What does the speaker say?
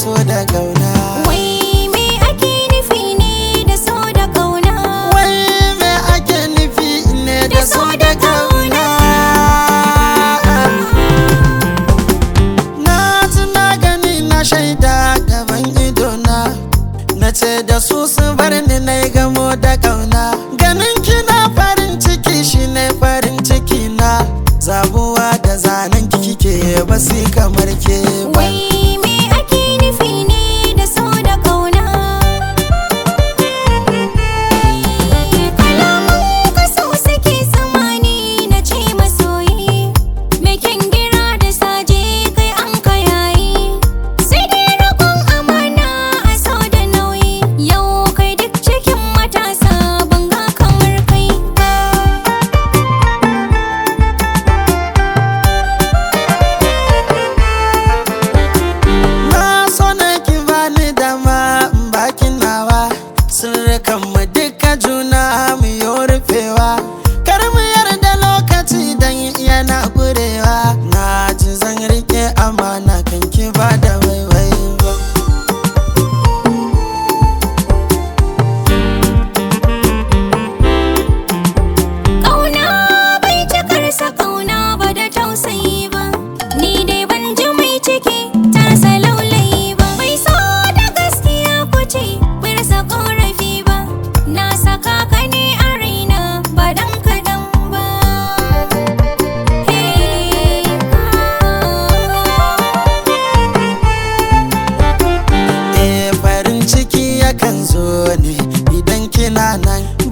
so da kauna. Wai me ake nufi ne da so da kauna? Wai me ake nufi ne da so da kauna? Na ji na gani na shaida gaban idona, na ce da su bar ni na yi gamo da kauna. Ganin kina farin ciki shine farin ciki na, zabuwa da zanen kike ba su kamar ke ba. Wai me ake nufi ne da so da kauna? Kalaman ka so suke samani na ce masoyi, me kyan gira da saje kai an ka yayi, sai dai roƙon amana a so da nauyi. Yau kai duk cikin matasa ban ga kamar kai ba. Na so na ki bani dama in baki nawa, sirrikan mu duka juna mu yi rufewa, kar mu yarda lokaci dan yana gurewa. Na ji zan rike amana kan ki ba da waiwai ba. Ƙauna bai cikarsa ƙauna ba da tausayi ba, ni dai ban ji mai ciki tasa laulayi ba. Bai so da gaskiya kuce bai rasa ƙorafi ba, na saka ka ne a raina ba dan kaɗan ba. Farin ciki yakan zo ne idan kina nan,